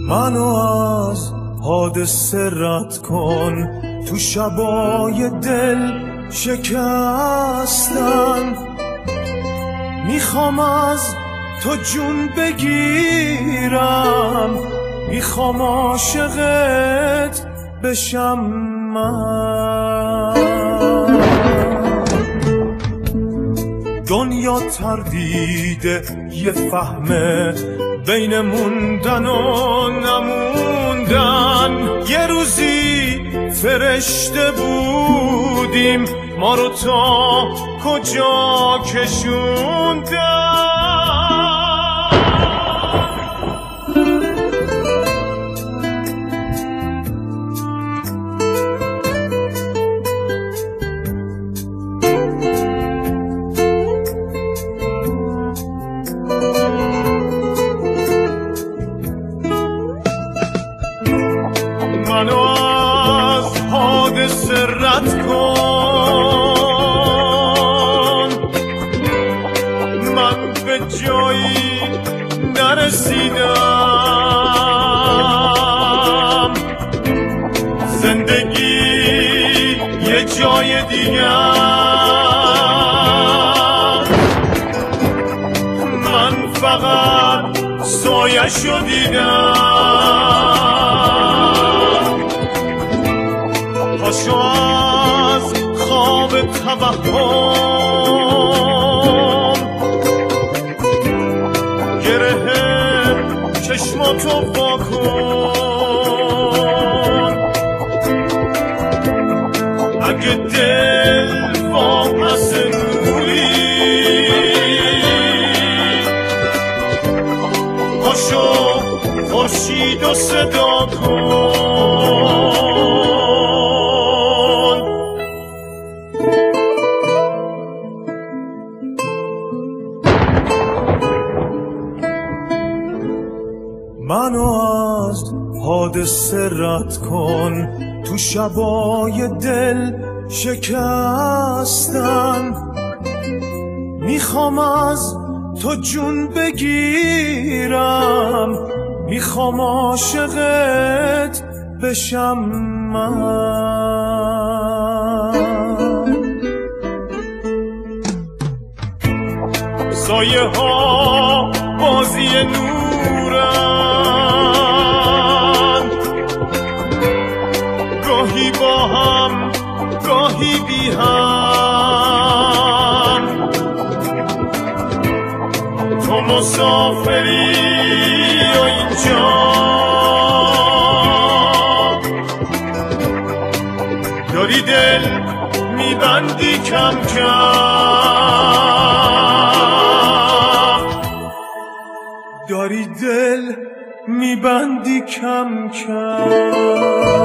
منو از حادثه رد کن، تو شبای دل شکستن. میخوام از تو جون بگیرم، میخوام عاشقت بشم من. دنیا تردیده یه فهمه بین موندن و نموندن. یه روزی فرشته بودیم، ما رو تا کجا کشوندن. منو از حادثه رد کن، من به جایی نرسیدم. زندگی یه جای دیگه، من فقط سایه‌شو دیدم. پاشو از خواب توهم، گره چشماتو وا کن. اگه دل واپس نوری، پاشو خورشیدو صدا کن. منو از حادثه رد کن، تو شبای دل شکستن. میخوام از تو جون بگیرم، میخوام عاشقت بشم من. سایه ها بازی نورن، گاهی با هم گاهی بی هم. تو مسافری و اینجا داری دل میبندی کم کم، داری دل میبندی کم کم.